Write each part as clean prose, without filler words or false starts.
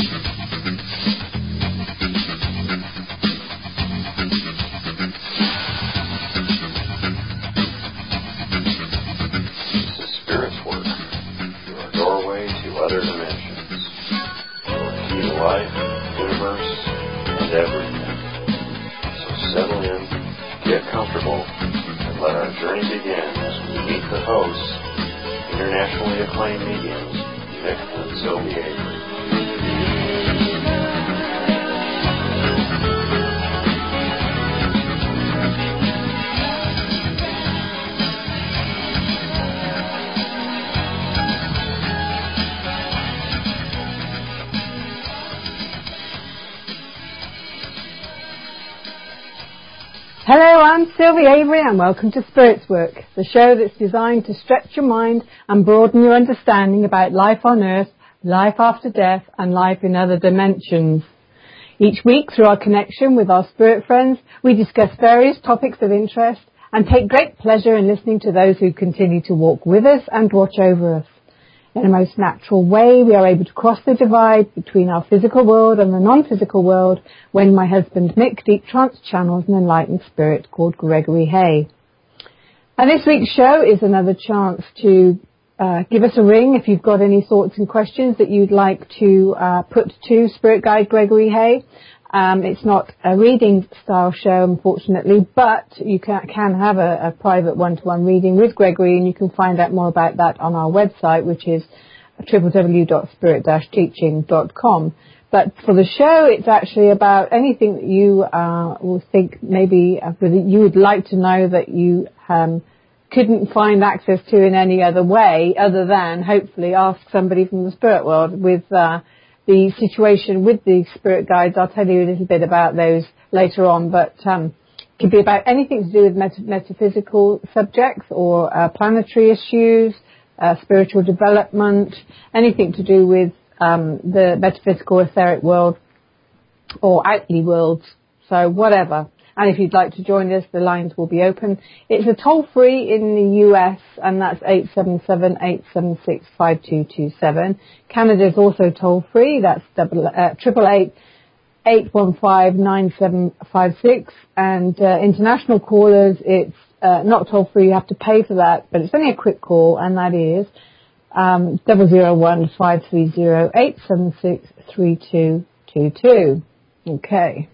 Hello, I'm Sylvia Avery and welcome to Spirits Work, the show that's designed to stretch your mind and broaden your understanding about life on Earth, life after death and life in other dimensions. Each week, through our connection with our spirit friends, we discuss various topics of interest and take great pleasure in listening to those who continue to walk with us and watch over us. In a most natural way, we are able to cross the divide between our physical world and the non-physical world when my husband Mick deep trance channels an enlightened spirit called Gregory Hay. And this week's show is another chance to give us a ring if you've got any thoughts and questions that you'd like to put to Spirit Guide Gregory Hay. It's not a reading style show, unfortunately, but you can have a private one-to-one reading with Gregory, and you can find out more about that on our website, which is www.spirit-teaching.com. But for the show, it's actually about anything that you will think maybe you would like to know that you couldn't find access to in any other way other than hopefully ask somebody from the spirit world with the situation with the spirit guides. I'll tell you a little bit about those later on, but it could be about anything to do with metaphysical subjects or planetary issues, spiritual development, anything to do with the metaphysical etheric world or outly worlds, so whatever. And if you'd like to join us, the lines will be open. It's a toll-free in the US, and that's 877-876-5227. Canada's also toll-free. That's 888-815-9756. And international callers, it's not toll-free. You have to pay for that, but it's only a quick call, and that is 001-530-876-3222. Okay.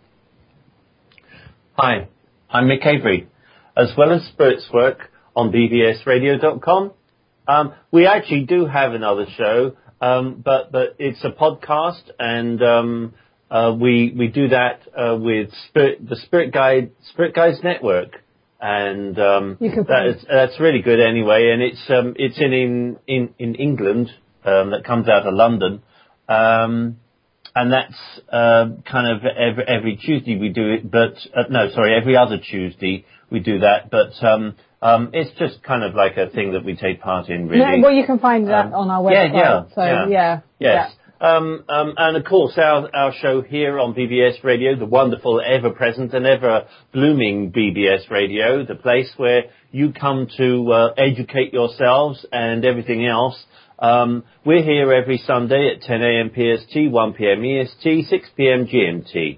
Hi, I'm Mick Avery, as well as Spirits Work on bbsradio.com. We actually do have another show, but it's a podcast, and we do that with the Spirit Guides Network, and that's really good anyway. And it's in England, that comes out of London. And that's kind of every Tuesday we do it, but every other Tuesday we do that. But it's just kind of like a thing that we take part in, really. No, well, you can find that on our website. Yes. And of course, our show here on BBS Radio, the wonderful, ever-present and ever-blooming BBS Radio, the place where you come to educate yourselves and everything else. We're here every Sunday at 10 a.m. PST, 1 p.m. EST, 6 p.m. GMT.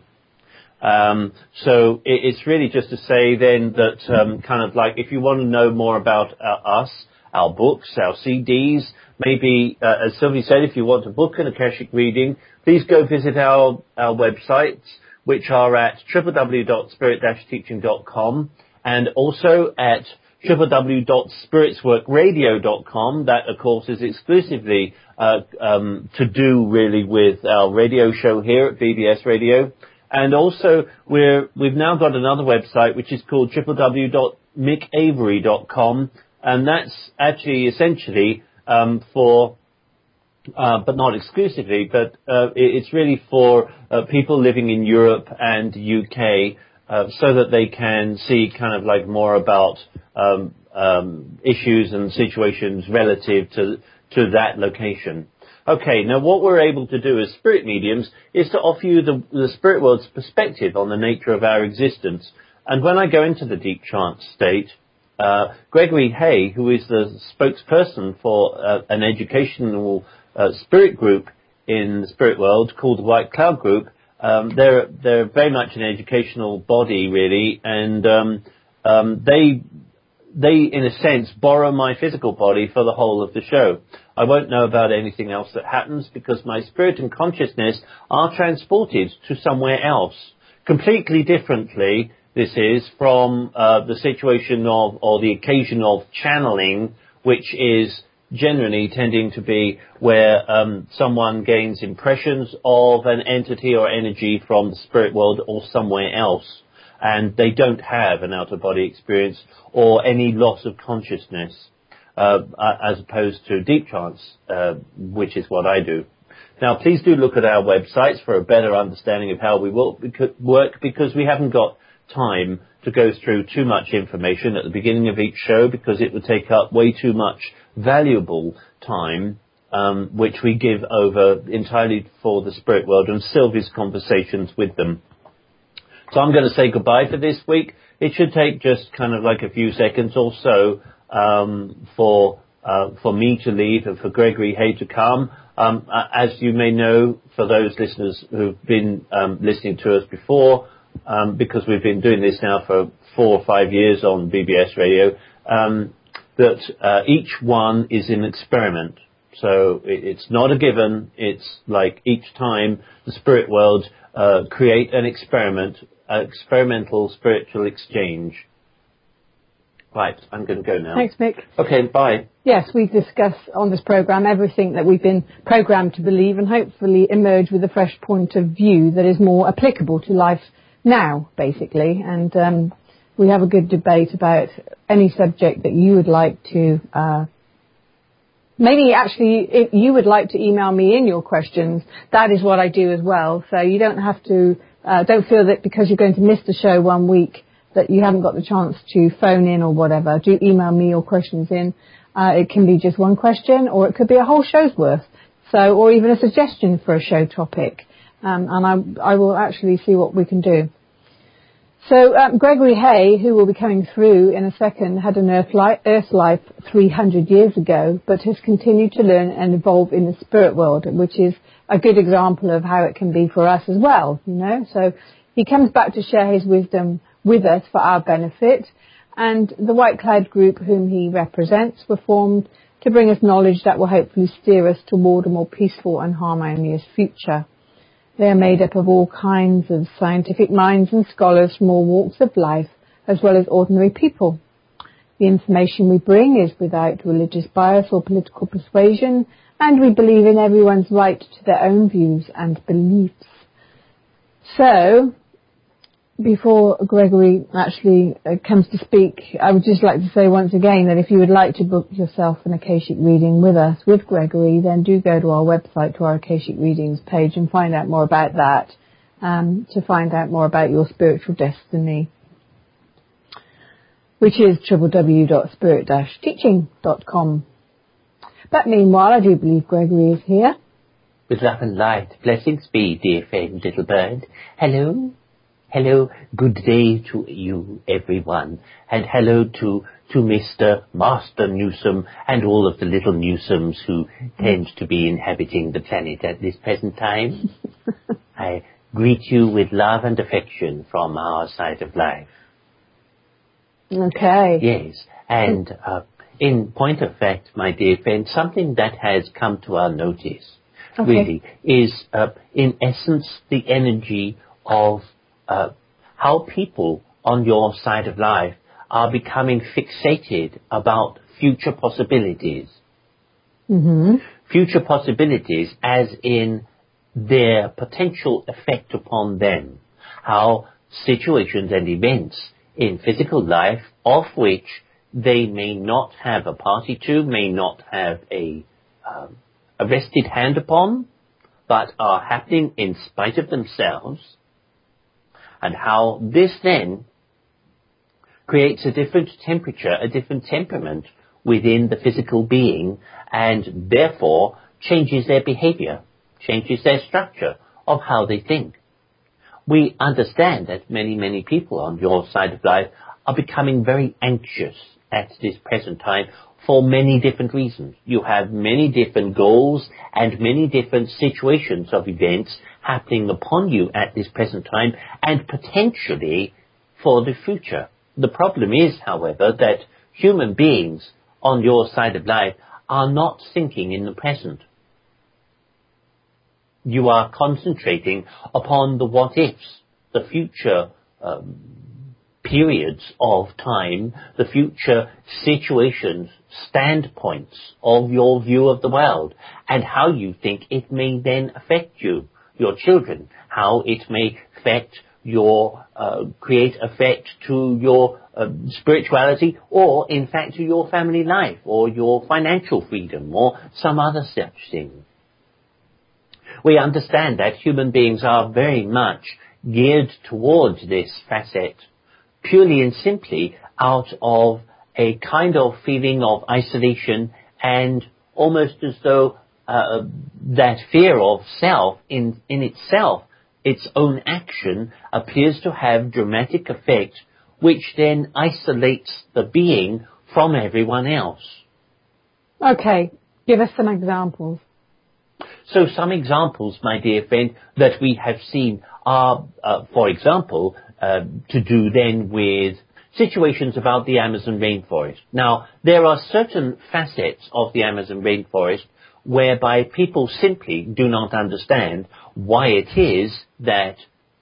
So it's really just to say then that kind of like if you want to know more about us, our books, our CDs, maybe, as Sylvie said, if you want to book an Akashic reading, please go visit our websites, which are at www.spirit-teaching.com and also at www.spiritsworkradio.com. That, of course, is exclusively to do really with our radio show here at BBS Radio. And also, we've now got another website which is called www.mickavery.com, and that's actually essentially for, but not exclusively, but it's really for people living in Europe and UK, so that they can see kind of like more about issues and situations relative to that location. Okay, now what we're able to do as spirit mediums is to offer you the spirit world's perspective on the nature of our existence. And when I go into the deep trance state, Gregory Hay, who is the spokesperson for an educational spirit group in the spirit world called the White Cloud Group. They're very much an educational body, really, and they in a sense borrow my physical body for the whole of the show. I won't know about anything else that happens because my spirit and consciousness are transported to somewhere else, completely differently. This is from the situation of, or the occasion of, channeling, which is generally tending to be where someone gains impressions of an entity or energy from the spirit world or somewhere else, and they don't have an out-of-body experience or any loss of consciousness, as opposed to deep trance, which is what I do. Now, please do look at our websites for a better understanding of how we work, because we haven't got time to go through too much information at the beginning of each show, because it would take up way too much valuable time, which we give over entirely for the spirit world and Sylvie's conversations with them. So I'm going to say goodbye for this week. It should take just kind of like a few seconds or so for me to leave and for Gregory Hay to come. As you may know, for those listeners who've been listening to us before, because we've been doing this now for 4 or 5 years on BBS Radio, that each one is an experiment. So it's not a given. It's like each time the spirit world create an experimental spiritual exchange. Right, I'm going to go now. Thanks, Mick. Okay, bye. Yes, we discuss on this programme everything that we've been programmed to believe and hopefully emerge with a fresh point of view that is more applicable to life now, basically. And we have a good debate about any subject that you would like to... maybe actually if you would like to email me in your questions, that is what I do as well. So you don't have to... don't feel that because you're going to miss the show 1 week that you haven't got the chance to phone in or whatever. Do email me your questions in. It can be just one question, or it could be a whole show's worth. So, or even a suggestion for a show topic. And I will actually see what we can do. So, Gregory Hay, who will be coming through in a second, had an Earth life 300 years ago, but has continued to learn and evolve in the spirit world, which is a good example of how it can be for us as well, you know. So he comes back to share his wisdom with us for our benefit, and the White Cloud Group, whom he represents, were formed to bring us knowledge that will hopefully steer us toward a more peaceful and harmonious future. They are made up of all kinds of scientific minds and scholars from all walks of life, as well as ordinary people. The information we bring is without religious bias or political persuasion, and we believe in everyone's right to their own views and beliefs. So, before Gregory actually comes to speak, I would just like to say once again that if you would like to book yourself an Akashic reading with us, with Gregory, then do go to our website, to our Akashic Readings page, and find out more about that, to find out more about your spiritual destiny, which is www.spirit-teaching.com. But meanwhile, I do believe Gregory is here. With love and light, blessings be, dear friend, little bird. Hello. Hello, good day to you, everyone, and hello to Mr. Master Newsom and all of the little Newsoms who tend to be inhabiting the planet at this present time. I greet you with love and affection from our side of life. Okay. Yes, and in point of fact, my dear friend, something that has come to our notice, really, is in essence the energy of how people on your side of life are becoming fixated about future possibilities. Mm-hmm. Future possibilities as in their potential effect upon them. How situations and events in physical life, of which they may not have a party to, may not have a vested hand upon, but are happening in spite of themselves, and how this then creates a different temperature, a different temperament within the physical being, and therefore changes their behavior, changes their structure of how they think. We understand that many people on your side of life are becoming very anxious at this present time for many different reasons. You have many different goals and many different situations of events happening upon you at this present time and potentially for the future. The problem is, however, that human beings on your side of life are not thinking in the present. You are concentrating upon the what-ifs, the future periods of time, the future situations, standpoints of your view of the world, and how you think it may then affect you, your children, how it may affect your, create effect to your spirituality, or in fact to your family life, or your financial freedom, or some other such thing. We understand that human beings are very much geared towards this facet purely and simply out of a kind of feeling of isolation and almost as though that fear of self in itself, its own action, appears to have dramatic effect, which then isolates the being from everyone else. Okay, give us some examples. So some examples, my dear friend, that we have seen are, for example, to do then with situations about the Amazon rainforest. Now, there are certain facets of the Amazon rainforest whereby people simply do not understand why it is that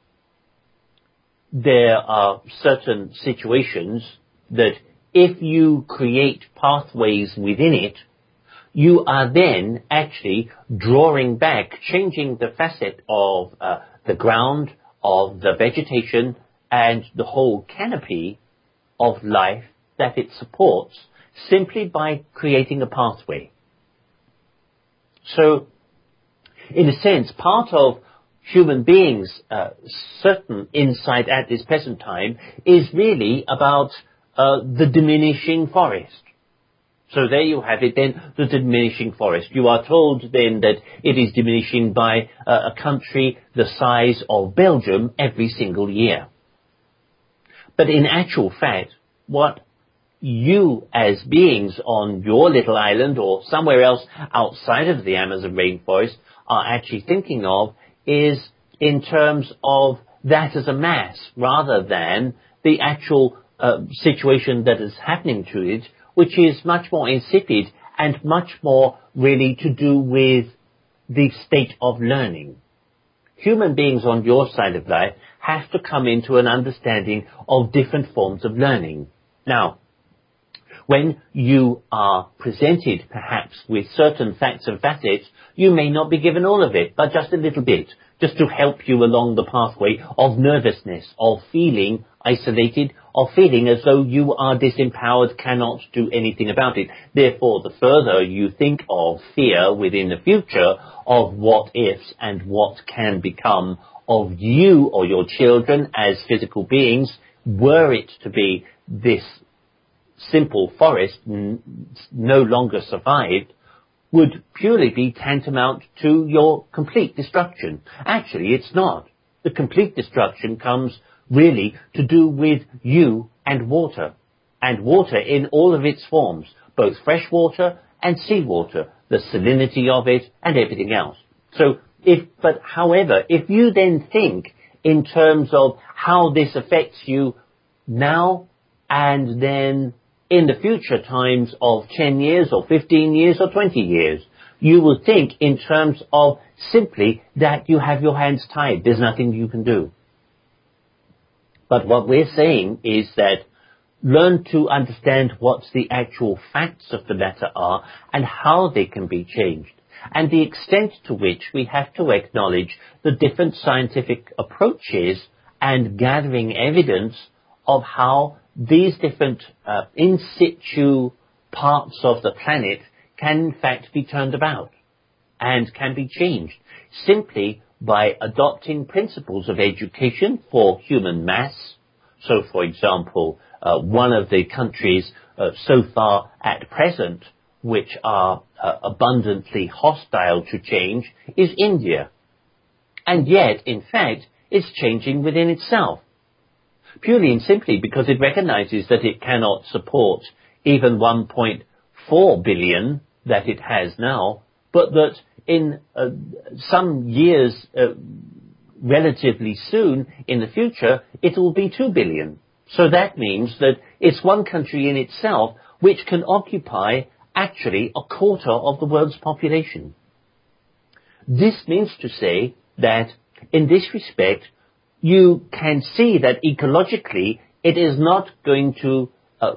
there are certain situations that if you create pathways within it, you are then actually drawing back, changing the facet of the ground, of the vegetation, and the whole canopy of life that it supports simply by creating a pathway. So, in a sense, part of human beings' certain insight at this present time is really about the diminishing forest. So there you have it then, the diminishing forest. You are told then that it is diminishing by a country the size of Belgium every single year. But in actual fact, what you as beings on your little island or somewhere else outside of the Amazon rainforest are actually thinking of is in terms of that as a mass rather than the actual situation that is happening to it, which is much more insipid and much more really to do with the state of learning. Human beings on your side of life have to come into an understanding of different forms of learning. Now, when you are presented perhaps with certain facts and facets, you may not be given all of it, but just a little bit, just to help you along the pathway of nervousness, of feeling isolated, of feeling as though you are disempowered, cannot do anything about it. Therefore, the further you think of fear within the future, of what ifs and what can become of you or your children as physical beings, were it to be this simple forest no longer survived, would purely be tantamount to your complete destruction. Actually, it's not. The complete destruction comes really to do with you and water in all of its forms, both fresh water and seawater, the salinity of it and everything else. So, however, if you then think in terms of how this affects you now and then in the future times of 10 years or 15 years or 20 years, you will think in terms of simply that you have your hands tied. There's nothing you can do. But what we're saying is that learn to understand what the actual facts of the matter are and how they can be changed, and the extent to which we have to acknowledge the different scientific approaches and gathering evidence of how these different in situ parts of the planet can in fact be turned about and can be changed simply by adopting principles of education for human mass. So, for example, one of the countries so far at present which are abundantly hostile to change is India. And yet, in fact, it's changing within itself, purely and simply because it recognizes that it cannot support even 4 billion that it has now, but that in some years, relatively soon in the future, it will be 2 billion. So that means that it's one country in itself which can occupy actually a quarter of the world's population. This means to say that in this respect, you can see that ecologically it is not going to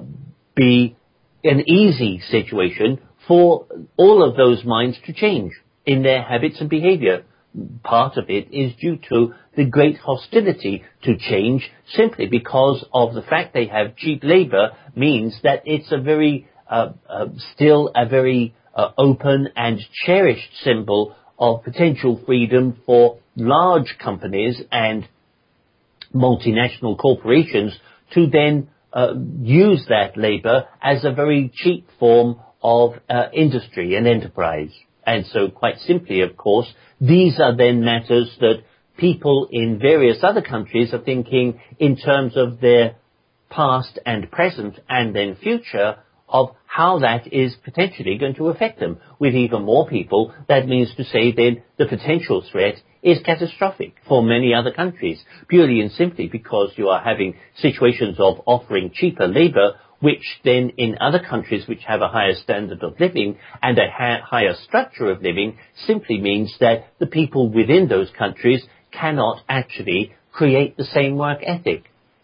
be an easy situation for all of those minds to change in their habits and behavior. Part of it is due to the great hostility to change, simply because of the fact they have cheap labor means that it's a very, still a very open and cherished symbol of potential freedom for large companies and multinational corporations to then use that labor as a very cheap form of industry and enterprise. And so quite simply, of course, these are then matters that people in various other countries are thinking in terms of their past and present and then future of how that is potentially going to affect them. With even more people, that means to say then the potential threat is catastrophic for many other countries, purely and simply because you are having situations of offering cheaper labor, which then in other countries which have a higher standard of living and a higher structure of living simply means that the people within those countries cannot actually create the same work ethic.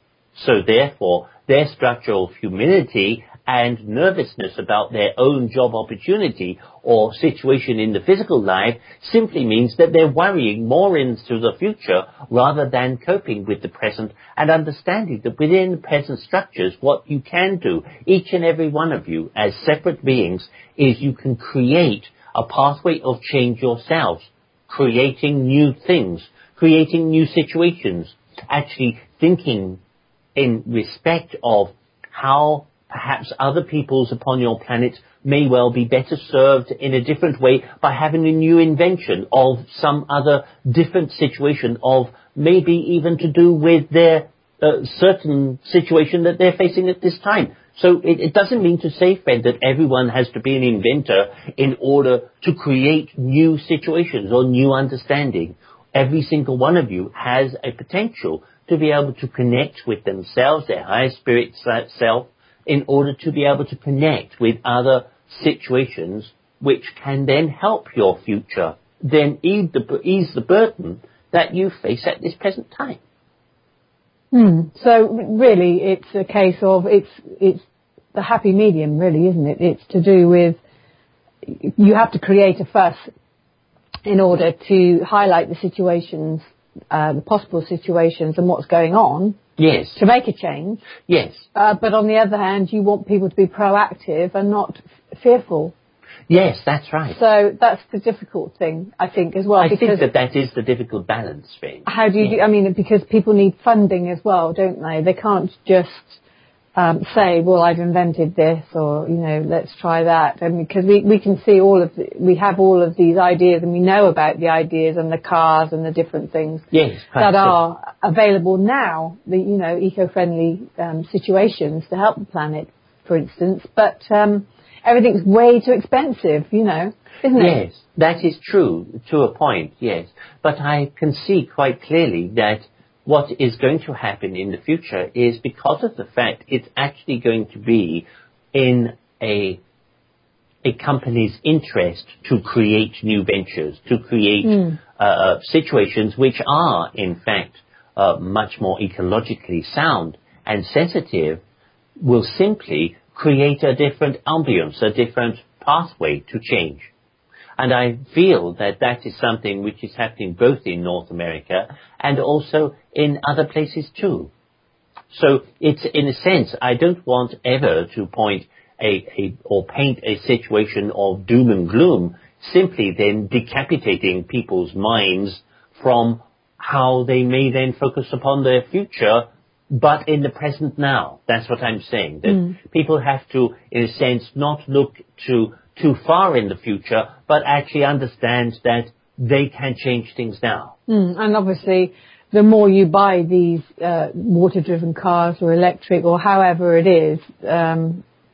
So therefore, their structure of humility and nervousness about their own job opportunity or situation in the physical life simply means that they're worrying more into the future rather than coping with the present and understanding that within the present structures, what you can do, each and every one of you as separate beings, is you can create a pathway of change yourselves, creating new things, creating new situations, actually thinking in respect of how perhaps other peoples upon your planet may well be better served in a different way by having a new invention of some other different situation of maybe even to do with their certain situation that they're facing at this time. So it doesn't mean to say, friend, that everyone has to be an inventor in order to create new situations or new understanding. Every single one of you has a potential to be able to connect with themselves, their higher spirit self, in order to be able to connect with other situations which can then help your future, then ease the burden that you face at this present time. So really it's a case of, it's the happy medium really, isn't it? It's to do with, you have to create a fuss in order to highlight the situations, the possible situations and what's going on. Yes. To make a change. Yes. But on the other hand, you want people to be proactive and not fearful. Yes, that's right. So that's the difficult thing, I think, as well. I think that is the difficult balance, Finn. How do you do, I mean, because people need funding as well, don't they? They can't just say, well, I've invented this, or, you know, let's try that. And because we can see we have all of these ideas, and we know about the ideas and the cars and the different things that are available now, the, you know, eco-friendly situations to help the planet, for instance. But everything's way too expensive, you know, isn't it? Yes, that is true to a point, yes. But I can see quite clearly that what is going to happen in the future is, because of the fact it's actually going to be in a company's interest to create new ventures, to create situations which are, in fact, much more ecologically sound and sensitive, will simply create a different ambience, a different pathway to change. And I feel that that is something which is happening both in North America and also in other places too. So it's, in a sense, I don't want ever to point or paint a situation of doom and gloom, simply then decapitating people's minds from how they may then focus upon their future, but in the present now. That's what I'm saying. That people have to, in a sense, not look too far in the future, but actually understand that they can change things now. And obviously, the more you buy these water-driven cars or electric or however it is,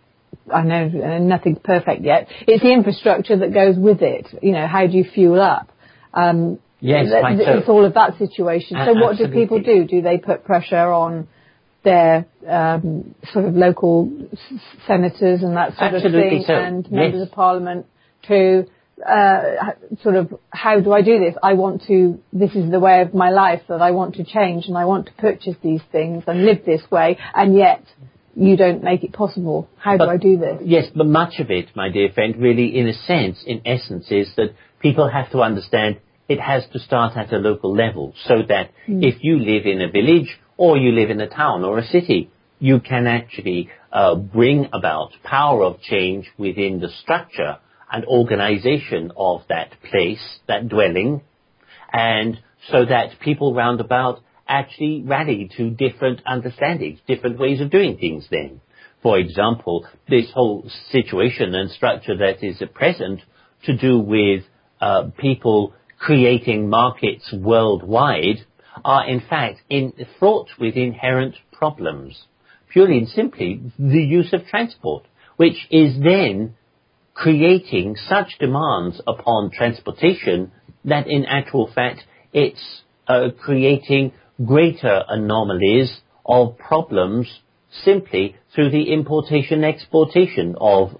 I know nothing's perfect yet. It's the infrastructure that goes with it. You know, how do you fuel up? Yes, quite so. It's all of that situation. So what do people do? Do they put pressure on their sort of local senators and that sort of thing, and members of parliament to sort of, how do I do this? This is the way of my life that I want to change, and I want to purchase these things and live this way, and yet you don't make it possible. How do I do this? Yes, but much of it, my dear friend, really, in essence, is that people have to understand it has to start at a local level, so that if you live in a village or you live in a town or a city, you can actually bring about power of change within the structure and organization of that place, that dwelling, and so that people round about actually rally to different understandings, different ways of doing things then. For example, this whole situation and structure that is at present to do with people creating markets worldwide are in fact fraught with inherent problems. Purely and simply, the use of transport, which is then creating such demands upon transportation that in actual fact it's creating greater anomalies of problems simply through the importation-exportation of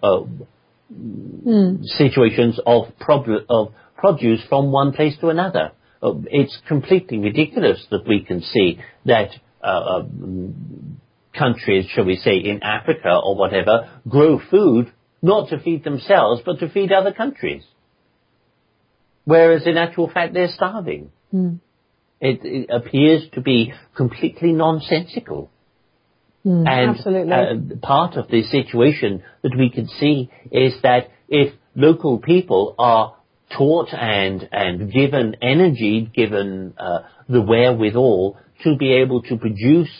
situations of produce from one place to another. It's completely ridiculous that we can see that countries, shall we say, in Africa or whatever, grow food not to feed themselves, but to feed other countries. Whereas in actual fact, they're starving. It appears to be completely nonsensical. And absolutely. Part of the situation that we can see is that if local people are taught and given energy, given the wherewithal to be able to produce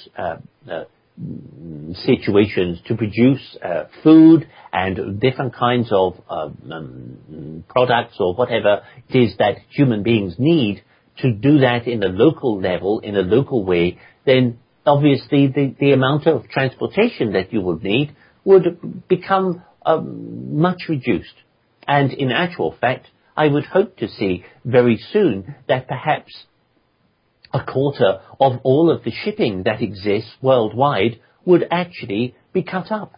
situations, to produce food and different kinds of products or whatever it is that human beings need, to do that in a local level, in a local way, then obviously the amount of transportation that you would need would become much reduced. And in actual fact, I would hope to see very soon that perhaps a quarter of all of the shipping that exists worldwide would actually be cut up.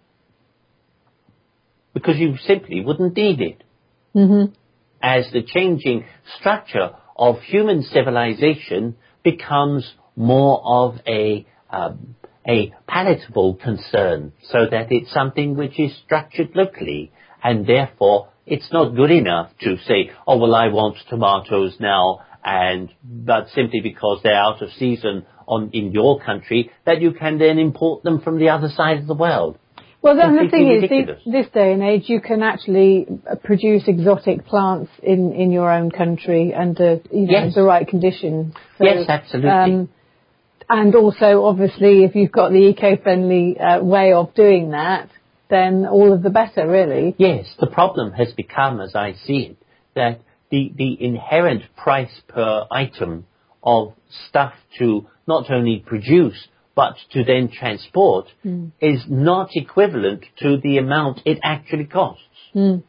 Because you simply wouldn't need it. As the changing structure of human civilization becomes more of a palatable concern, so that it's something which is structured locally, and therefore it's not good enough to say, oh, well, I want tomatoes now, but simply because they're out of season in your country, that you can then import them from the other side of the world. Well, then the thing is, this day and age, you can actually produce exotic plants in your own country under the right conditions. So, yes, absolutely. And also, obviously, if you've got the eco-friendly way of doing that, then all of the better, really. Yes, the problem has become, as I see it, that the inherent price per item of stuff to not only produce but to then transport is not equivalent to the amount it actually costs. And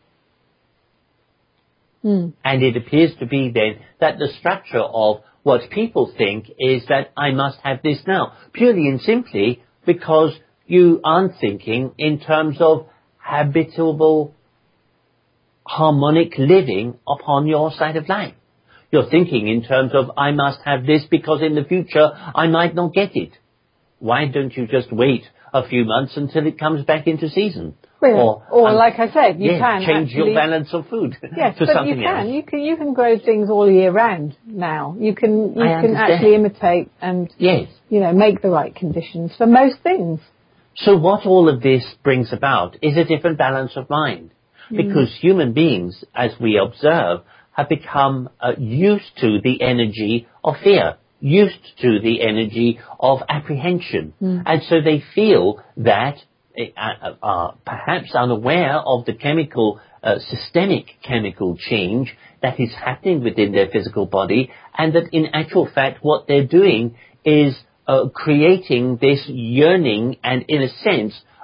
it appears to be then that the structure of what people think is that I must have this now, purely and simply because you aren't thinking in terms of habitable, harmonic living upon your side of life. You're thinking in terms of I must have this because in the future I might not get it. Why don't you just wait a few months until it comes back into season? Or like I said, you can change your balance of food to something else. You can grow things all year round now. You can actually imitate and make the right conditions for most things. So what all of this brings about is a different balance of mind, because human beings, as we observe, have become used to the energy of fear, used to the energy of apprehension, and so they feel that are perhaps unaware of the systemic chemical change that is happening within their physical body, and that in actual fact what they're doing is creating this yearning and, in a sense,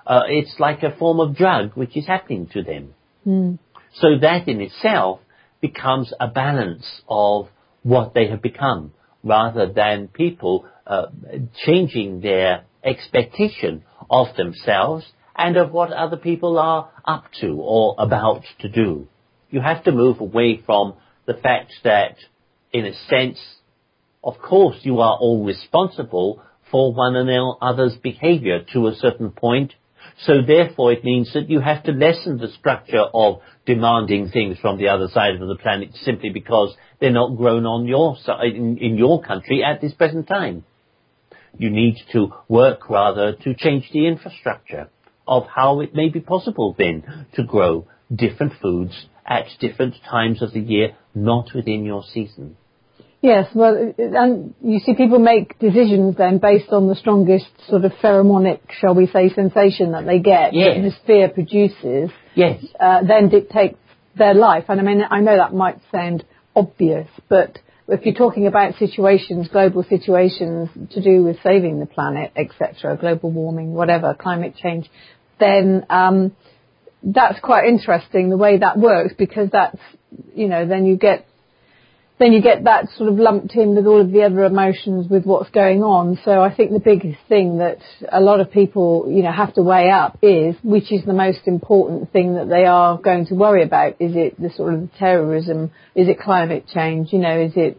it's like a form of drug which is happening to them. So that in itself becomes a balance of what they have become, rather than people changing their expectation of themselves and of what other people are up to or about to do. You have to move away from the fact that, in a sense, of course, you are all responsible for one another's behavior to a certain point. So therefore, it means that you have to lessen the structure of demanding things from the other side of the planet simply because they're not grown on your side, in your country at this present time. You need to work rather to change the infrastructure of how it may be possible then to grow different foods at different times of the year, not within your season. Yes, well, and you see people make decisions then based on the strongest sort of pheromonic, shall we say, sensation that they get, yes. that the sphere produces, yes. Then dictates their life. And I mean, I know that might sound obvious, but if you're talking about situations, global situations to do with saving the planet, etc., global warming, whatever, climate change, then that's quite interesting the way that works, because that's, you know, then you get that sort of lumped in with all of the other emotions with what's going on. So I think the biggest thing that a lot of people, you know, have to weigh up is which is the most important thing that they are going to worry about. Is it the sort of terrorism? Is it climate change? You know, is it,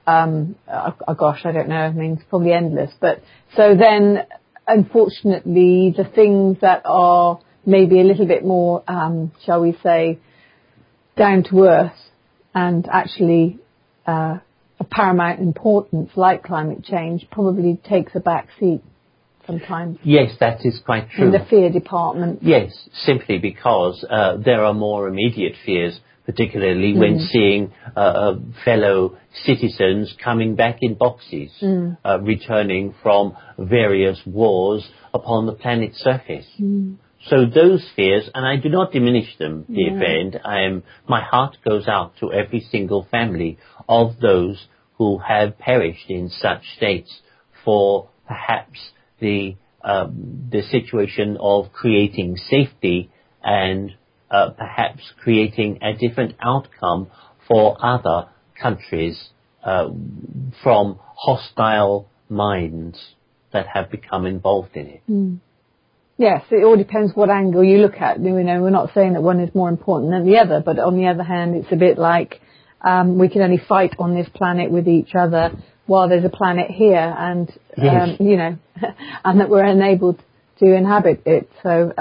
gosh, I don't know. I mean, it's probably endless. But so then, unfortunately, the things that are maybe a little bit more, shall we say, down to earth and actually of paramount importance, like climate change, probably takes a back seat sometimes. Yes, that is quite true. In the fear department. Yes, simply because there are more immediate fears, particularly when seeing fellow citizens coming back in boxes, returning from various wars upon the planet's surface. So those fears, and I do not diminish them, dear friend, my heart goes out to every single family of those who have perished in such states for perhaps the situation of creating safety and perhaps creating a different outcome for other countries from hostile minds that have become involved in it. Yes, it all depends what angle you look at. You know, we're not saying that one is more important than the other, but on the other hand, it's a bit like we can only fight on this planet with each other while there's a planet here, and you know, and that we're unable to inhabit it. So,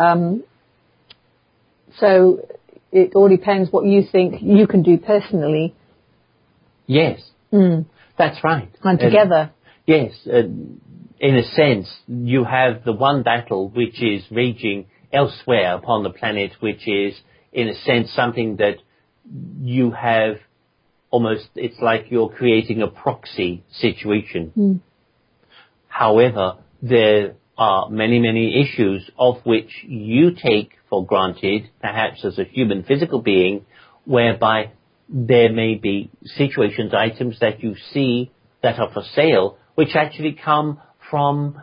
so it all depends what you think you can do personally. Yes, that's right. And together. Yes. In a sense, you have the one battle which is raging elsewhere upon the planet, which is, in a sense, something that you have almost, it's like you're creating a proxy situation. However, there are many, many issues of which you take for granted, perhaps as a human physical being, whereby there may be situations, items that you see that are for sale, which actually come from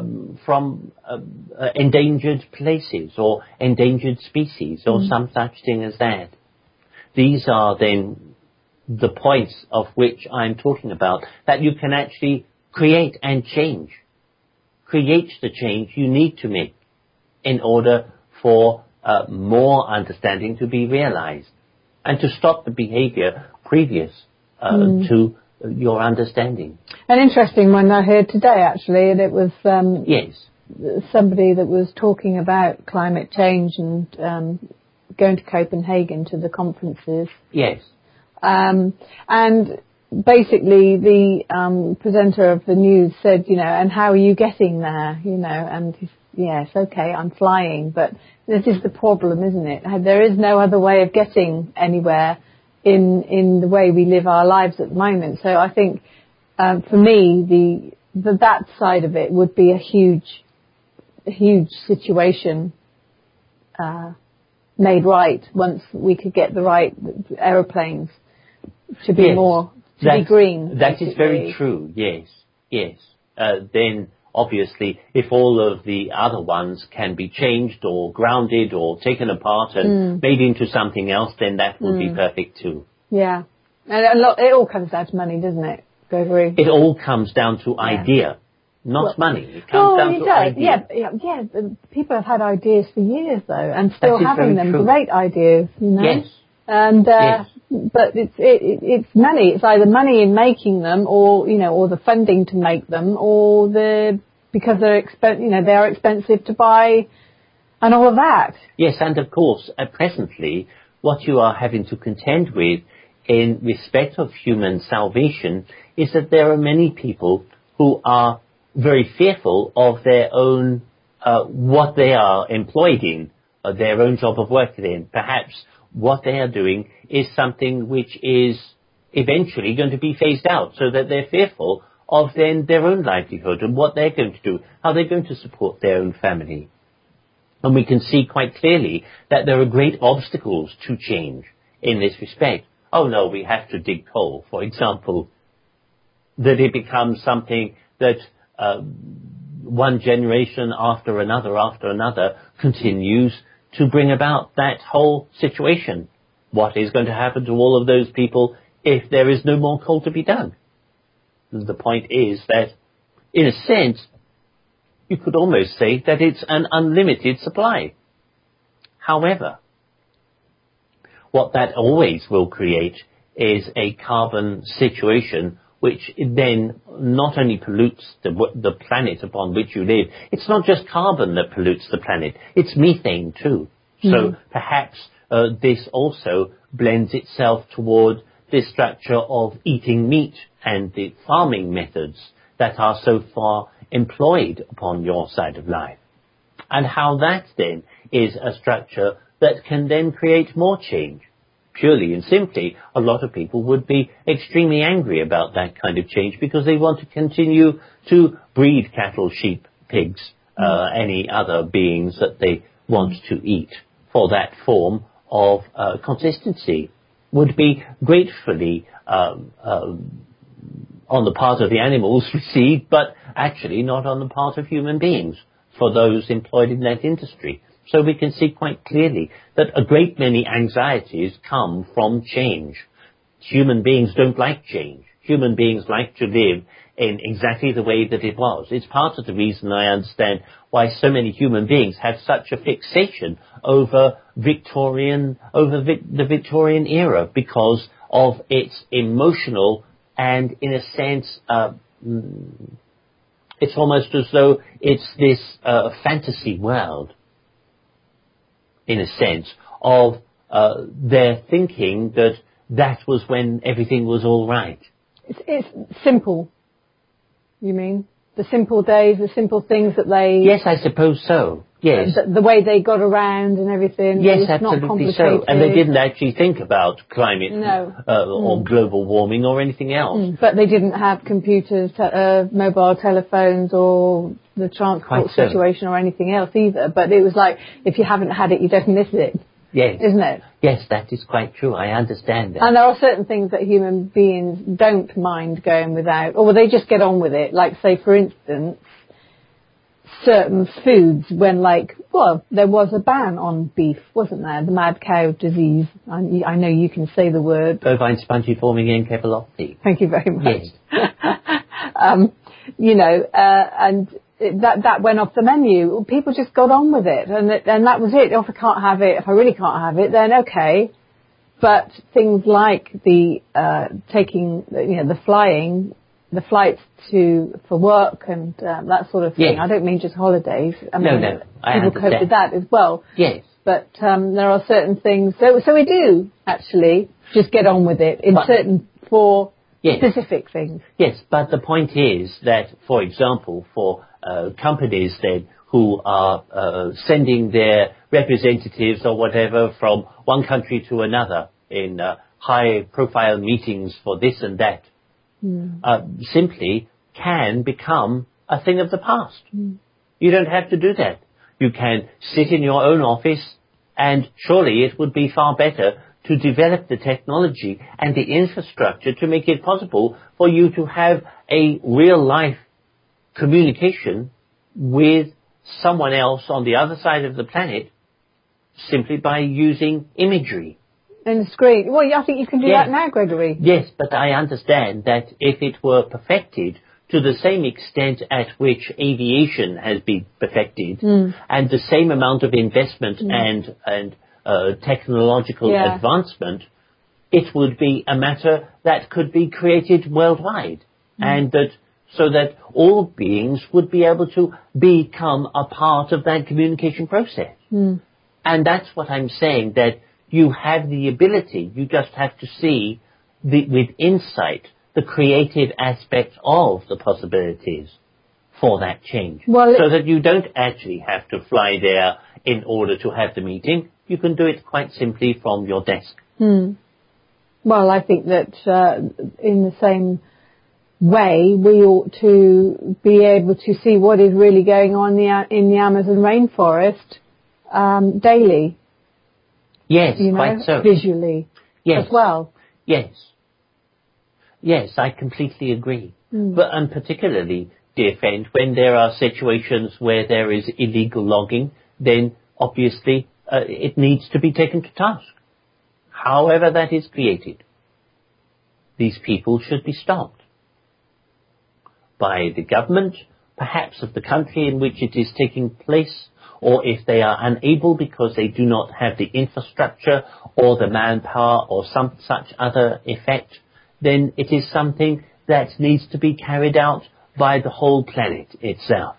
endangered places or endangered species or some such thing as that. These are then the points of which I'm talking about, that you can actually create and change. Create the change you need to make in order for more understanding to be realized and to stop the behavior previous to your understanding. An interesting one I heard today, actually, and it was somebody that was talking about climate change and going to Copenhagen to the conferences. Yes. And basically the presenter of the news said, you know, and how are you getting there? You know, and yes, okay, I'm flying, but this is the problem, isn't it? There is no other way of getting anywhere in the way we live our lives at the moment. So I think for me that side of it would be a huge situation made right once we could get the right aeroplanes to be more be green. That is very true. Yes. Then Obviously, if all of the other ones can be changed or grounded or taken apart and made into something else, then that would be perfect too. Yeah. And it all comes down to money, doesn't it, Gregory? It all comes down to idea, not money. It comes down to idea. Yeah. People have had ideas for years, though, and still having them. True. Great ideas, you know? Yes. And, yes. But it's money. It's either money in making them or, you know, or the funding to make them or because they are expensive to buy and all of that. Yes, and of course, presently, what you are having to contend with in respect of human salvation is that there are many people who are very fearful of their own, what they are employed in, their own job of work in. Perhaps what they are doing is something which is eventually going to be phased out, so that they're fearful of then their own livelihood and what they're going to do, how they're going to support their own family. And we can see quite clearly that there are great obstacles to change in this respect. Oh no, we have to dig coal, for example. That it becomes something that one generation after another continues to bring about that whole situation. What is going to happen to all of those people if there is no more coal to be dug? The point is that, in a sense, you could almost say that it's an unlimited supply. However, what that always will create is a carbon situation which then not only pollutes the planet upon which you live. It's not just carbon that pollutes the planet, it's methane too. So perhaps this also blends itself toward this structure of eating meat and the farming methods that are so far employed upon your side of life. And how that then is a structure that can then create more change. Purely and simply, a lot of people would be extremely angry about that kind of change because they want to continue to breed cattle, sheep, pigs, any other beings that they want to eat for that form of consistency. Would be gratefully on the part of the animals received, but actually not on the part of human beings for those employed in that industry. So we can see quite clearly that a great many anxieties come from change. Human beings don't like change. Human beings like to live in exactly the way that it was. It's part of the reason I understand why so many human beings have such a fixation over the Victorian era, because of its emotional and, in a sense, it's almost as though it's this fantasy world, in a sense, of their thinking that was when everything was all right. It's simple, you mean? The simple days, the simple things that they... Yes, I suppose so. Yes. The way they got around and everything. Yes, it's absolutely not complicated. so. And they didn't actually think about climate or global warming or anything else. But they didn't have computers, mobile telephones or the transport situation or anything else either. But it was like, if you haven't had it, you don't miss it. Yes. Isn't it? Yes, that is quite true. I understand that. And there are certain things that human beings don't mind going without, or they just get on with it. Like, say, for instance, certain foods when, there was a ban on beef, wasn't there? The mad cow disease. I know you can say the word. Bovine spongiform encephalopathy. Thank you very much. Yes. And that went off the menu. People just got on with it, and that was it. If I can't have it, if I really can't have it, then okay. But things like the taking, the flying, the flights for work and that sort of thing. Yes. I don't mean just holidays. I mean, no, I people understand. cope with that as well. Yes. But there are certain things. So we do actually just get on with it for specific things. Yes, but the point is that, for example, for companies then who are sending their representatives or whatever from one country to another in high-profile meetings for this and that, simply can become a thing of the past. You don't have to do that. You can sit in your own office, and surely it would be far better to develop the technology and the infrastructure to make it possible for you to have a real-life communication with someone else on the other side of the planet simply by using imagery. And the screen. Well, I think you can do Yes. that now, Gregory. Yes, but I understand that if it were perfected to the same extent at which aviation has been perfected, and the same amount of investment and technological advancement, it would be a matter that could be created worldwide, and so that all beings would be able to become a part of that communication process. And that's what I'm saying, that you have the ability, you just have to see with insight the creative aspect of the possibilities for that change. Well, so that you don't actually have to fly there in order to have the meeting. You can do it quite simply from your desk. Well, I think that in the same way, we ought to be able to see what is really going on in the Amazon rainforest daily. Yes, You know, quite so. visually Yes. as well. Yes. Yes, I completely agree. But and particularly, dear friend, when there are situations where there is illegal logging, then obviously it needs to be taken to task. However that is created, these people should be stopped by the government, perhaps of the country in which it is taking place, or if they are unable because they do not have the infrastructure or the manpower or some such other effect, then it is something that needs to be carried out by the whole planet itself.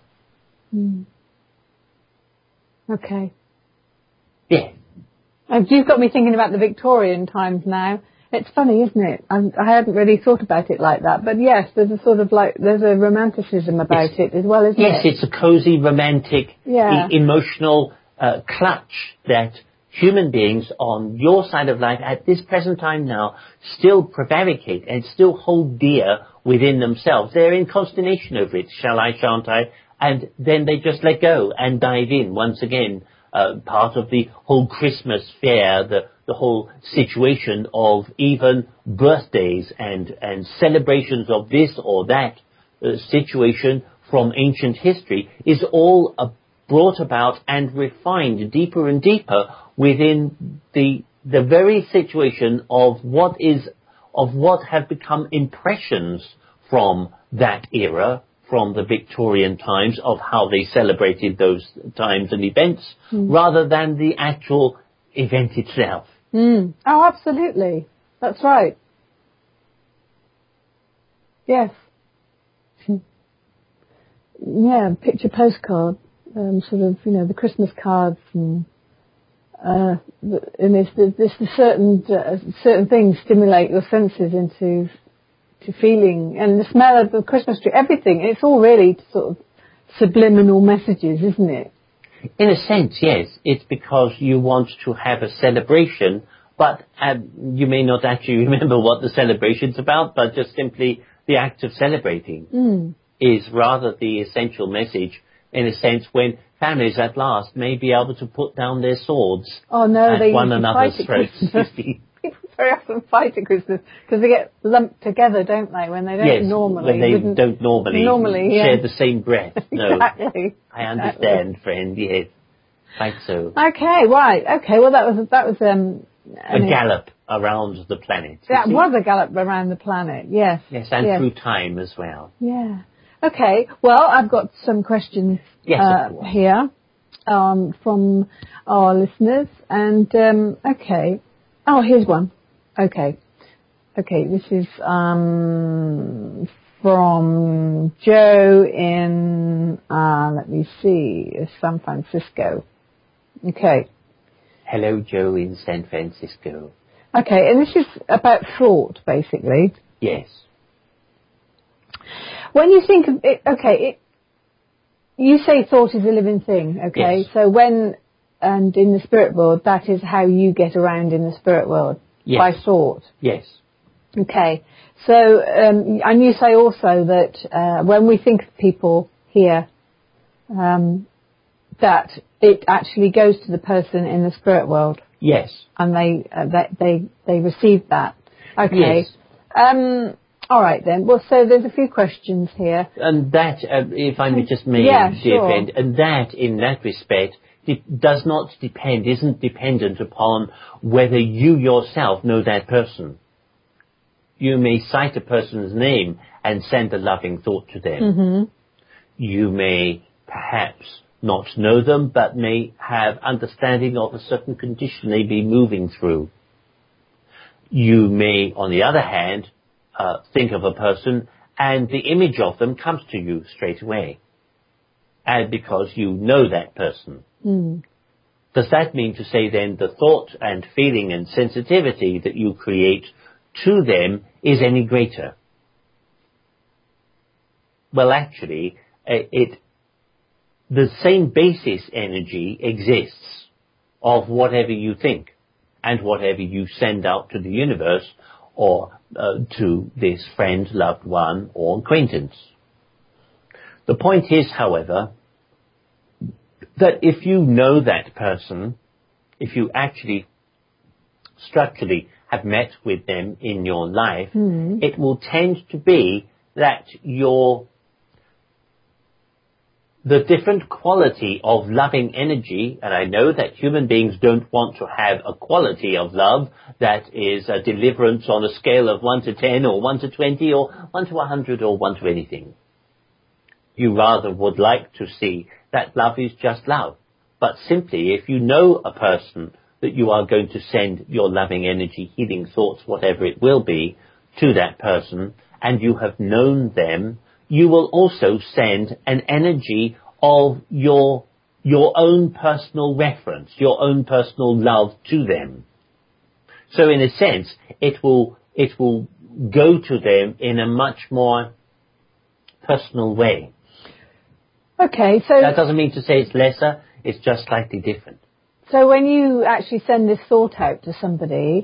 Okay. Yeah. You've got me thinking about the Victorian times now. It's funny, isn't it? I hadn't really thought about it like that. But yes, there's a sort of there's a romanticism about it as well, isn't it? Yes, it's a cozy, romantic, emotional clutch that human beings on your side of life at this present time now still prevaricate and still hold dear within themselves. They're in consternation over it, shall I, shan't I? And then they just let go and dive in once again. Part of the whole Christmas fair, the whole situation of even birthdays and celebrations of this or that situation from ancient history is all brought about and refined deeper and deeper within the very situation of what have become impressions from that era, from the Victorian times, of how they celebrated those times and events, rather than the actual event itself. Oh, absolutely. That's right. Yes. Yeah, picture postcard, sort of, the Christmas cards and there's certain things stimulate your senses into feeling, and the smell of the Christmas tree, everything. It's all really sort of subliminal messages, isn't it? In a sense, yes. It's because you want to have a celebration, but you may not actually remember what the celebration's about, but just simply the act of celebrating is rather the essential message, in a sense, when families at last may be able to put down their swords at one another's throats. People very often fight at Christmas because they get lumped together, don't they, when they don't normally. When they don't normally share the same breath. No, exactly. I understand, friend. Yes, quite so. Okay, right. Okay, well that was a gallop around the planet. That was a gallop around the planet. Yes. Yes, and through time as well. Yeah. Okay. Well, I've got some questions here from our listeners, and okay. Oh, here's one. Okay, this is from Joe in, let me see, San Francisco. Okay. Hello, Joe in San Francisco. Okay, and this is about thought, basically. Yes. When you think of it, you say thought is a living thing, okay? Yes. So and in the spirit world, that is how you get around in the spirit world. Yes. By thought. Yes. Okay. So, and you say also that when we think of people here, that it actually goes to the person in the spirit world. Yes. And they receive that. Okay. Yes. All right then. Well, so there's a few questions here. And that, if I may just make Yeah, dear sure. friend, and that, in that respect, does not depend, isn't dependent upon whether you yourself know that person. You may cite a person's name and send a loving thought to them. Mm-hmm. You may perhaps not know them, but may have understanding of a certain condition they be moving through. You may, on the other hand, think of a person and the image of them comes to you straight away. And because you know that person. Mm. Does that mean to say then the thought and feeling and sensitivity that you create to them is any greater? Well, actually, the same basis energy exists of whatever you think and whatever you send out to the universe or to this friend, loved one, or acquaintance. The point is, however, that if you know that person, if you actually structurally have met with them in your life, it will tend to be that the different quality of loving energy, and I know that human beings don't want to have a quality of love that is a deliverance on a scale of 1 to 10 or 1 to 20 or 1 to 100 or 1 to anything. You rather would like to see that love is just love. But simply, if you know a person that you are going to send your loving energy, healing thoughts, whatever it will be, to that person, and you have known them, you will also send an energy of your own personal reference, your own personal love to them. So in a sense, it will go to them in a much more personal way. Okay, so that doesn't mean to say it's lesser, it's just slightly different. So when you actually send this thought out to somebody,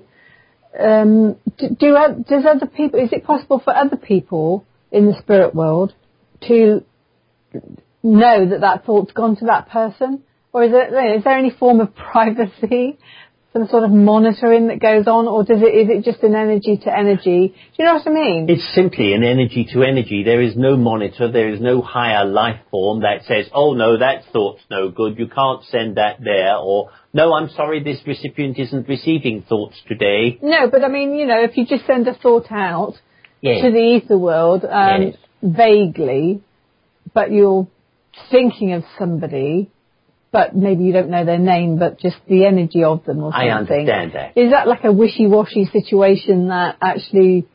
does other people, is it possible for other people in the spirit world to know that that thought's gone to that person? Or is there any form of privacy, some sort of monitoring that goes on, or is it just an energy to energy? Do you know what I mean? It's simply an energy to energy. There is no monitor, there is no higher life form that says, oh no, that thought's no good, you can't send that there, or no, I'm sorry, this recipient isn't receiving thoughts today. No, but I mean, if you just send a thought out yes. to the ether world, yes. vaguely, but you're thinking of somebody, but maybe you don't know their name, but just the energy of them or something. I understand that. Is that like a wishy-washy situation that actually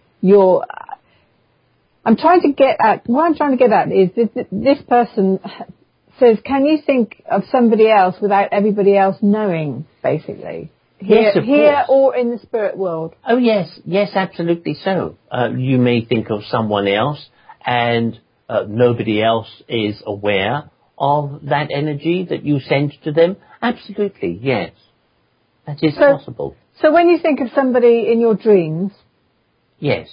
I'm trying to get at is this person says, can you think of somebody else without everybody else knowing, basically? Yes, of here course. or in the spirit world? Oh, yes, absolutely so. You may think of someone else and nobody else is aware of that energy that you send to them. Absolutely, yes. That is possible. So when you think of somebody in your dreams... Yes.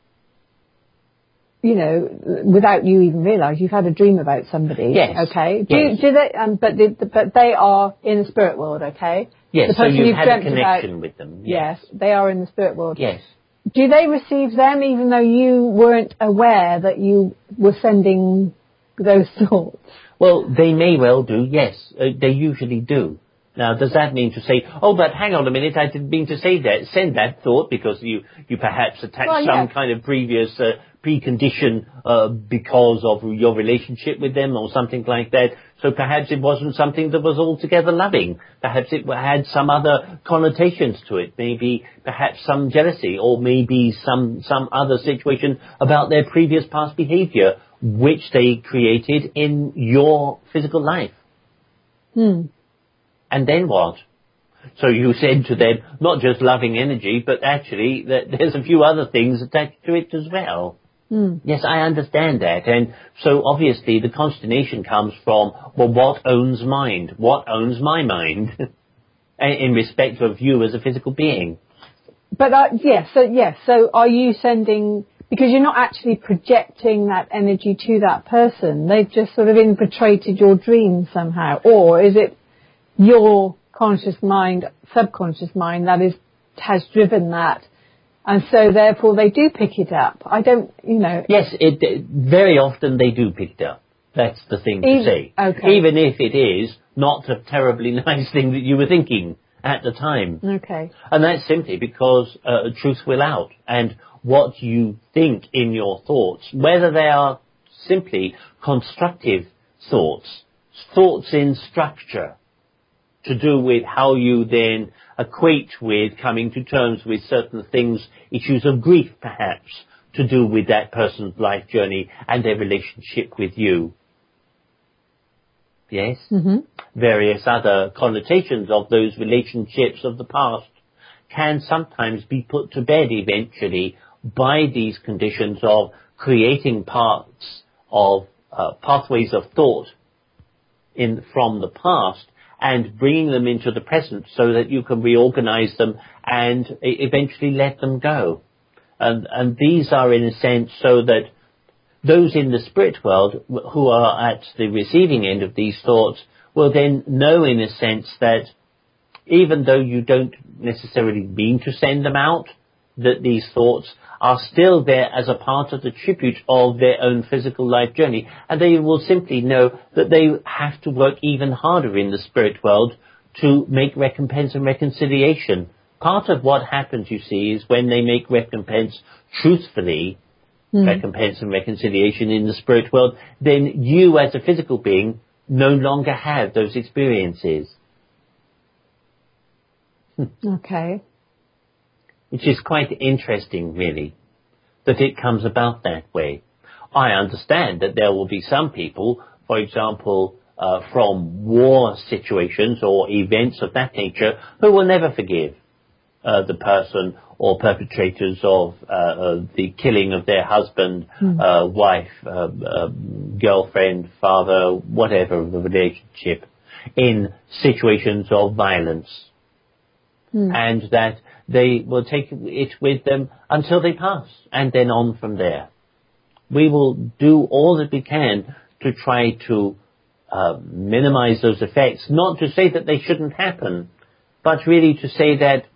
Without you even realise you've had a dream about somebody. Yes. Okay. Yes. Do they? But they are in the spirit world. Okay. Yes. The So you've had a connection about, with them. Yes. They are in the spirit world. Yes. Do they receive them even though you weren't aware that you were sending those thoughts? Well, they may well do. Yes. They usually do. Now, does that mean to say, oh, but hang on a minute, I didn't mean to say that, send that thought because you perhaps attached some kind of previous precondition because of your relationship with them or something like that. So perhaps it wasn't something that was altogether loving. Perhaps it had some other connotations to it. Maybe perhaps some jealousy or maybe some other situation about their previous past behavior which they created in your physical life. And then what? So you said to them, not just loving energy, but actually that there's a few other things attached to it as well. Yes, I understand that. And so obviously the consternation comes from, well, what owns mind? What owns my mind? In respect of you as a physical being. But so are you sending, because you're not actually projecting that energy to that person, they've just sort of infiltrated your dream somehow, or is it your conscious mind, subconscious mind, that has driven that And so therefore they do pick it up. I don't, you know. Yes, very often they do pick it up. That's the thing to say. Okay. Even if it is not a terribly nice thing that you were thinking at the time. Okay. And that's simply because truth will out. And what you think in your thoughts, whether they are simply constructive thoughts in structure, to do with how you then equate with coming to terms with certain things, issues of grief perhaps, to do with that person's life journey and their relationship with you. Yes? Mm-hmm. Various other connotations of those relationships of the past can sometimes be put to bed eventually by these conditions of creating parts of pathways of thought from the past and bringing them into the present so that you can reorganize them and eventually let them go. And these are in a sense so that those in the spirit world who are at the receiving end of these thoughts will then know in a sense that even though you don't necessarily mean to send them out, that these thoughts are still there as a part of the tribute of their own physical life journey. And they will simply know that they have to work even harder in the spirit world to make recompense and reconciliation. Part of what happens, you see, is when they make recompense truthfully, recompense and reconciliation in the spirit world, then you as a physical being no longer have those experiences. Okay. Which is quite interesting, really, that it comes about that way. I understand that there will be some people, for example, from war situations or events of that nature, who will never forgive the person or perpetrators of the killing of their husband, wife, girlfriend, father, whatever the relationship, in situations of violence. And that they will take it with them until they pass, and then on from there. We will do all that we can to try to minimize those effects, not to say that they shouldn't happen, but really to say that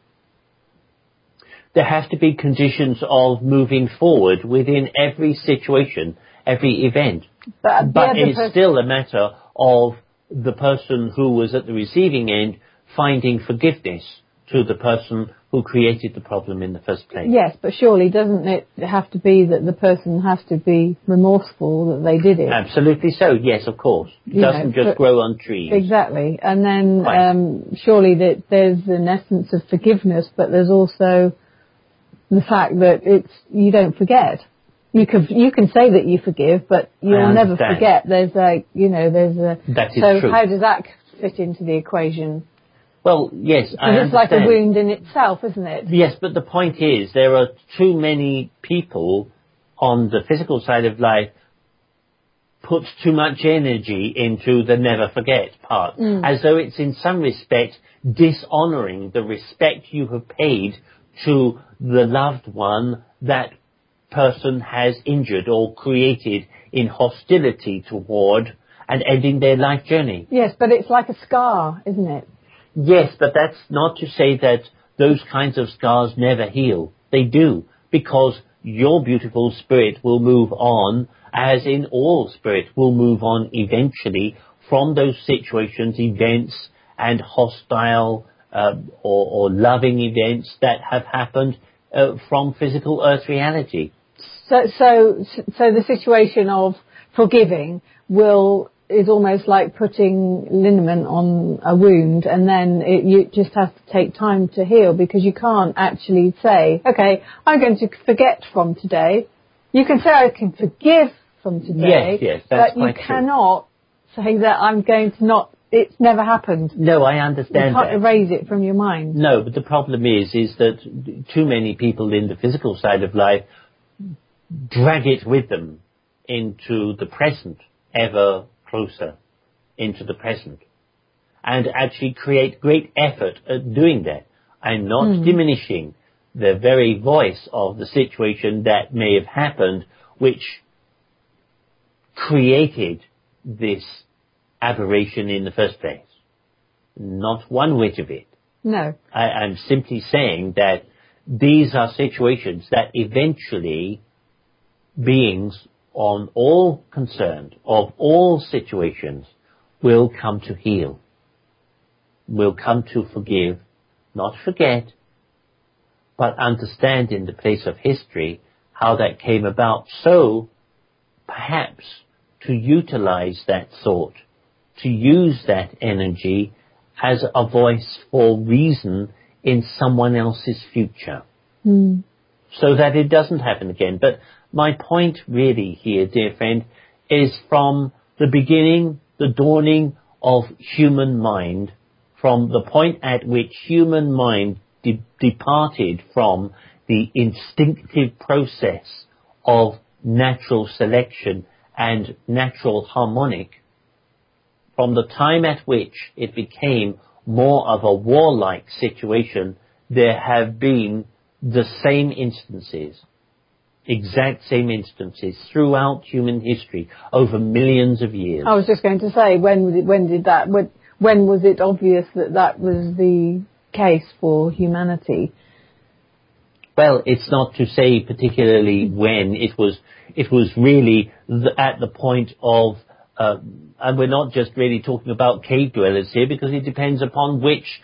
there have to be conditions of moving forward within every situation, every event. But it's still a matter of the person who was at the receiving end finding forgiveness to the person who created the problem in the first place. Yes, but surely doesn't it have to be that the person has to be remorseful that they did it? Absolutely so, yes, of course. It doesn't just grow on trees. Exactly. And then surely that there's an essence of forgiveness, but there's also the fact that you don't forget. You can say that you forgive, but you'll never forget. That is true. So how does that fit into the equation? Well, yes, I understand. It's like a wound in itself, isn't it? Yes, but the point is there are too many people on the physical side of life put too much energy into the never forget part, as though it's in some respect dishonouring the respect you have paid to the loved one that person has injured or created in hostility toward and ending their life journey. Yes, but it's like a scar, isn't it? Yes, but that's not to say that those kinds of scars never heal. They do, because your beautiful spirit will move on, as in all spirit will move on eventually from those situations, events, and hostile or loving events that have happened from physical earth reality. So the situation of forgiving is almost like putting liniment on a wound, and then you just have to take time to heal, because you can't actually say, okay, I'm going to forget from today. You can say I can forgive from today, yes, that's but you cannot say that I'm going to not. It's never happened. No, I understand that. You can't erase it from your mind. No, but the problem is that too many people in the physical side of life drag it with them into the present, ever closer into the present, and actually create great effort at doing that. I'm not diminishing the very voice of the situation that may have happened, which created this aberration in the first place. Not one whit of it. No. I'm simply saying that these are situations that eventually beings on all concerned, of all situations, will come to heal, will come to forgive, not forget, but understand in the place of history how that came about. So, perhaps, to utilize that thought, to use that energy as a voice for reason in someone else's future. So that it doesn't happen again. But my point really here, dear friend, is from the beginning, the dawning of human mind, from the point at which human mind departed from the instinctive process of natural selection and natural harmonic, from the time at which it became more of a warlike situation, there have been the same instances, exact same instances throughout human history over millions of years. I was just going to say, when was it obvious that that was the case for humanity? Well, it's not to say particularly when. It was really at the point of, and we're not just really talking about cave dwellers here, because it depends upon which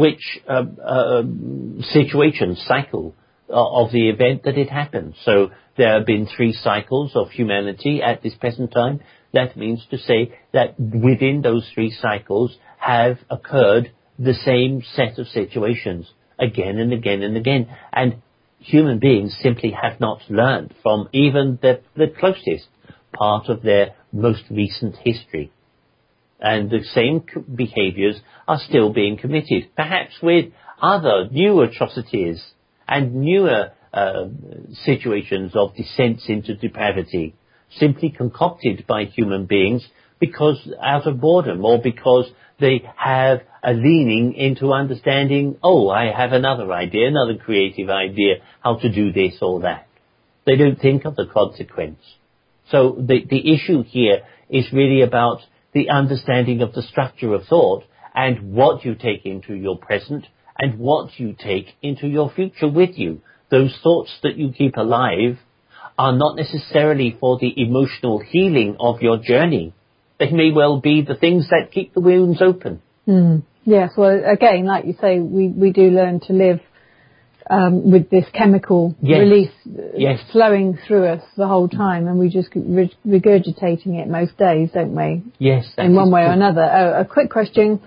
situation, cycle of the event that it happened. So there have been 3 cycles of humanity at this present time. That means to say that within those 3 cycles have occurred the same set of situations again and again and again. And human beings simply have not learned from even the closest part of their most recent history. And the same behaviors are still being committed, perhaps with other new atrocities and newer situations of descents into depravity, simply concocted by human beings because out of boredom, or because they have a leaning into understanding, oh, I have another idea, another creative idea, how to do this or that. They don't think of the consequence. So the issue here is really about the understanding of the structure of thought and what you take into your present and what you take into your future with you. Those thoughts that you keep alive are not necessarily for the emotional healing of your journey. They may well be the things that keep the wounds open. Yes, well, again, like you say, we do learn to live with this chemical release flowing through us the whole time, and we just regurgitating it most days, don't we? Yes, in one way or another. A quick question.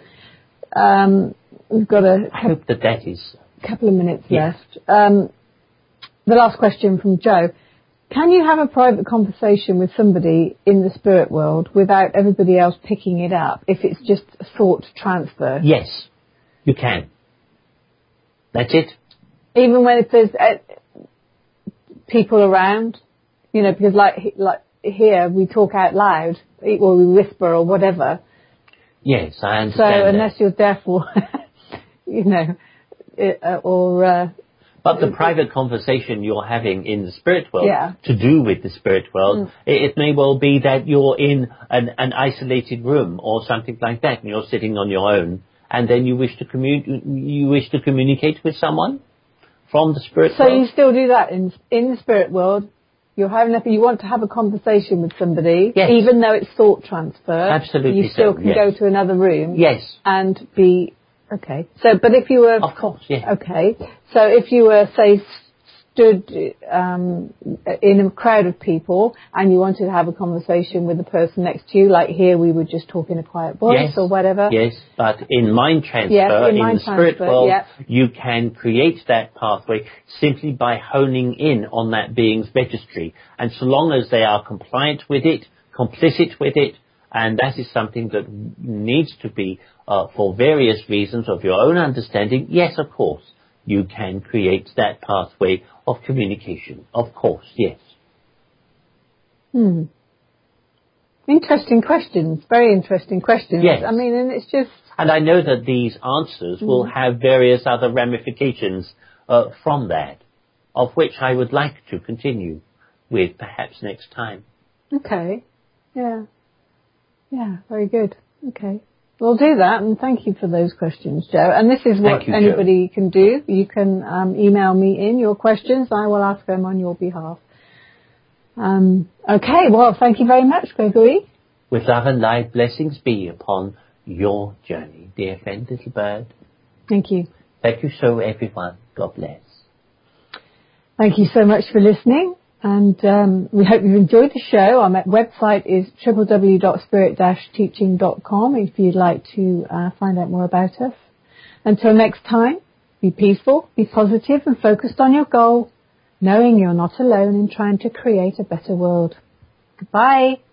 We've got I hope that is a couple of minutes left. The last question from Joe. Can you have a private conversation with somebody in the spirit world without everybody else picking it up if it's just a thought transfer? Yes, you can. That's it. Even when if there's people around, you know, because like here we talk out loud, or we whisper or whatever. Yes, I understand. So unless you're deaf or, you know, But the private conversation you're having in the spirit world, to do with the spirit world, it may well be that you're in an isolated room or something like that, and you're sitting on your own, and then you wish to communicate with someone from the spirit world. So you still do that in the spirit world. You want to have a conversation with somebody, even though it's thought transfer. Absolutely, you still can go to another room. Yes, and be. Okay. So, but if you were... Of course, yeah. Okay. So if you were, say, stood in a crowd of people and you wanted to have a conversation with the person next to you, like here we would just talk in a quiet voice or whatever. Yes, but in mind transfer, in the spirit world, you can create that pathway simply by honing in on that being's registry. And so long as they are compliant with it, complicit with it, and that is something that needs to be, for various reasons of your own understanding, yes, of course, you can create that pathway of communication. Of course, yes. Interesting questions. Very interesting questions. Yes. I mean, and it's just... And I know that these answers will have various other ramifications from that, of which I would like to continue with perhaps next time. Okay. Yeah. Yeah, very good. Okay. We'll do that, and thank you for those questions, Joe. And this is what anybody can do. You can email me in your questions. I will ask them on your behalf. Okay, well, thank you very much, Gregory. With love and light, blessings be upon your journey, dear friend, little bird. Thank you. Thank you so, everyone. God bless. Thank you so much for listening. And we hope you've enjoyed the show. Our website is www.spirit-teaching.com if you'd like to find out more about us. Until next time, be peaceful, be positive and focused on your goal, knowing you're not alone in trying to create a better world. Goodbye.